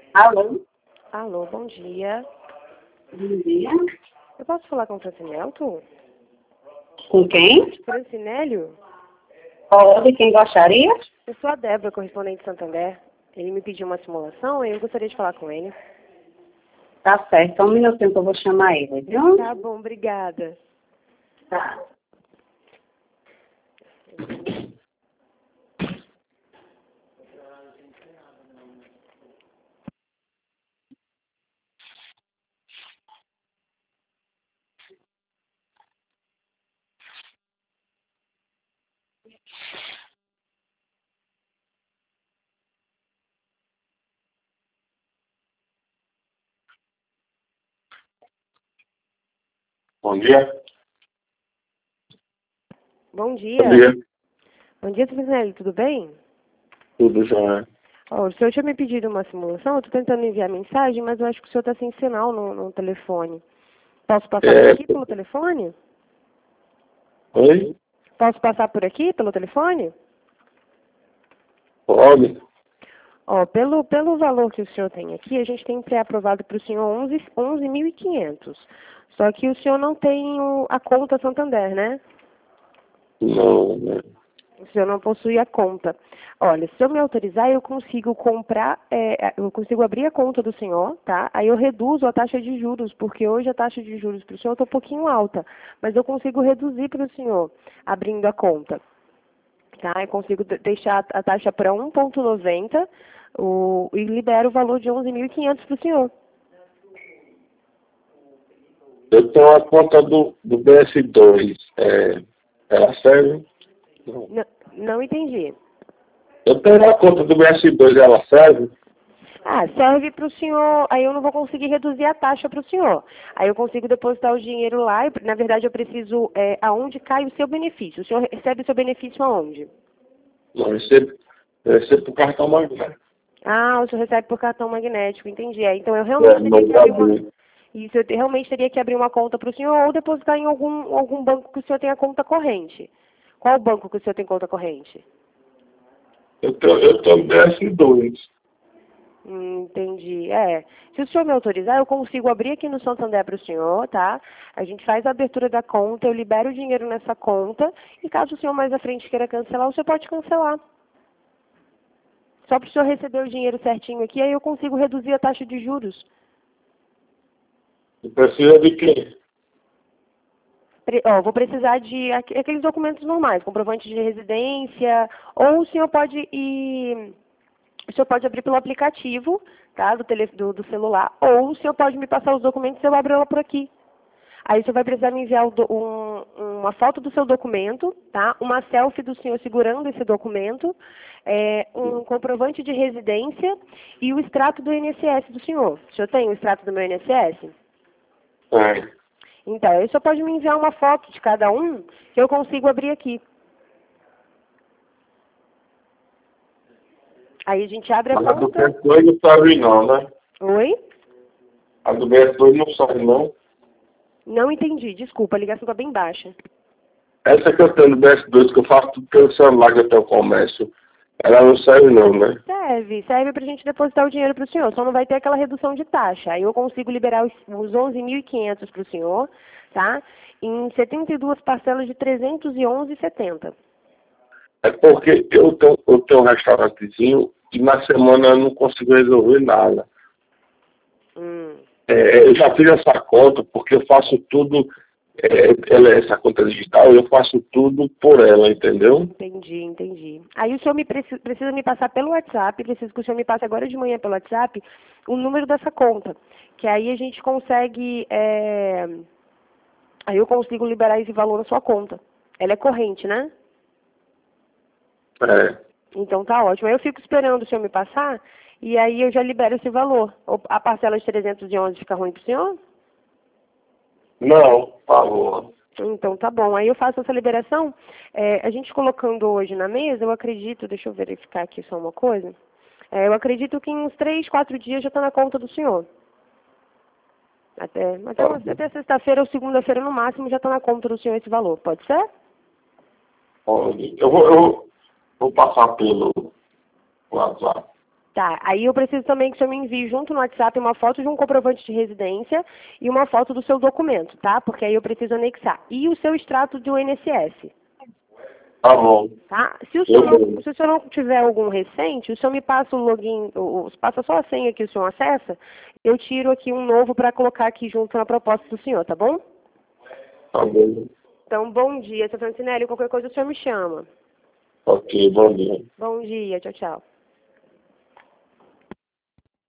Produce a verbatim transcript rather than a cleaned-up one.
Alô? Alô, bom dia. Bom dia. Eu posso falar com o Francinelto? Com quem? Francinélio? Pode, quem gostaria? Eu sou a Débora, correspondente de Santander. Ele me pediu uma simulação e eu gostaria de falar com ele. Tá certo, só um minutinho que eu vou chamar ele, viu? Tá bom, obrigada. Tá. Bom dia. Bom dia. Bom dia. Bom dia, Francinélio, tudo bem? Tudo já. Ó, o senhor tinha me pedido uma simulação, eu tô tentando enviar mensagem, mas eu acho que o senhor tá sem sinal no, no telefone. Posso passar É... por aqui pelo telefone? Oi? Posso passar por aqui pelo telefone? Pode? Ó, pelo, pelo valor que o senhor tem aqui, a gente tem pré-aprovado para o senhor onze mil e quinhentos. Só que o senhor não tem o, a conta Santander, né? Não, né? O senhor não possui a conta. Olha, se eu me autorizar, eu consigo comprar, é, eu consigo abrir a conta do senhor, tá? Aí eu reduzo a taxa de juros, porque hoje a taxa de juros para o senhor está um pouquinho alta. Mas eu consigo reduzir para o senhor, abrindo a conta. Tá? Eu consigo deixar a taxa para um vírgula noventa o, e libero o valor de onze mil e quinhentos para o senhor. Eu tenho a conta do, do B S dois. É... Ela serve? Não. Não, não entendi. Eu tenho a conta do B S dois, ela serve? Ah, serve para o senhor, aí eu não vou conseguir reduzir a taxa para o senhor. Aí eu consigo depositar o dinheiro lá, e, na verdade eu preciso, é, aonde cai o seu benefício. O senhor recebe o seu benefício aonde? Não, eu recebo, eu recebo por cartão magnético. Ah, o senhor recebe por cartão magnético, entendi. É, então eu É, realmente no teria que abrir uma... Brasil. Isso, eu te- realmente teria que abrir uma conta para o senhor ou depositar em algum, algum banco que o senhor tenha conta corrente. Qual banco que o senhor tem conta corrente? Eu tenho, eu tenho B S dois. Hum, entendi. É. Se o senhor me autorizar, eu consigo abrir aqui no Santander para o senhor, tá? A gente faz a abertura da conta, eu libero o dinheiro nessa conta e caso o senhor mais à frente queira cancelar, o senhor pode cancelar. Só para o senhor receber o dinheiro certinho aqui, aí eu consigo reduzir a taxa de juros. Você precisa de quê? Pre- ó, vou precisar de aqu- aqueles documentos normais, comprovante de residência, ou o senhor pode ir, o senhor pode abrir pelo aplicativo, tá, do, tele, do, do celular, ou o senhor pode me passar os documentos e eu abro ela por aqui. Aí o senhor vai precisar me enviar o do- um- uma foto do seu documento, tá, uma selfie do senhor segurando esse documento, é, um comprovante de residência e o extrato do I N S S do senhor. O senhor tem o extrato do meu I N S S? É. Então, aí o senhor pode me enviar uma foto de cada um que eu consigo abrir aqui. Aí a gente abre a Mas a do B conta. S dois não serve não, né? Oi? A do B S dois não serve não. Não entendi, desculpa, a ligação está bem baixa. Essa que eu tenho do B S dois, que eu faço tudo pelo celular, que eu tenho comércio, ela não serve não, né? Serve, serve para a gente depositar o dinheiro para o senhor, só não vai ter aquela redução de taxa. Aí eu consigo liberar os, os onze mil e quinhentos para o senhor, tá? Em setenta e duas parcelas de trezentos e onze reais e setenta centavos. É porque eu tenho, eu tenho um restaurantezinho e na semana eu não consigo resolver nada. Hum. É, eu já fiz essa conta porque eu faço tudo, é, ela, essa conta digital, eu faço tudo por ela, entendeu? Entendi, entendi. Aí o senhor me preci- precisa me passar pelo WhatsApp, preciso que o senhor me passe agora de manhã pelo WhatsApp o número dessa conta, que aí a gente consegue, é, aí eu consigo liberar esse valor na sua conta. Ela é corrente, né? É. Então tá ótimo. Aí eu fico esperando o senhor me passar e aí eu já libero esse valor. Ou a parcela de trezentos e onze fica ruim pro senhor? Não, por favor. Então tá bom. Aí eu faço essa liberação. É, a gente colocando hoje na mesa, eu acredito, deixa eu verificar aqui só uma coisa. É, eu acredito que em uns três, quatro dias já está na conta do senhor. Até, até, Tá uma- bom. até sexta-feira ou segunda-feira no máximo já está na conta do senhor esse valor. Pode ser? Pode. Eu vou, eu vou passar pelo WhatsApp. Tá, aí eu preciso também que o senhor me envie junto no WhatsApp uma foto de um comprovante de residência e uma foto do seu documento, tá? Porque aí eu preciso anexar. E o seu extrato do I N S S. Tá bom. Tá? Se o senhor não, se o senhor não tiver algum recente, o senhor me passa o login, o, passa só a senha que o senhor acessa, eu tiro aqui um novo para colocar aqui junto na proposta do senhor, tá bom? Tá bom. Então, bom dia, seu Francinelli. Qualquer coisa o senhor me chama. Ok, bom dia. Bom dia, tchau, tchau.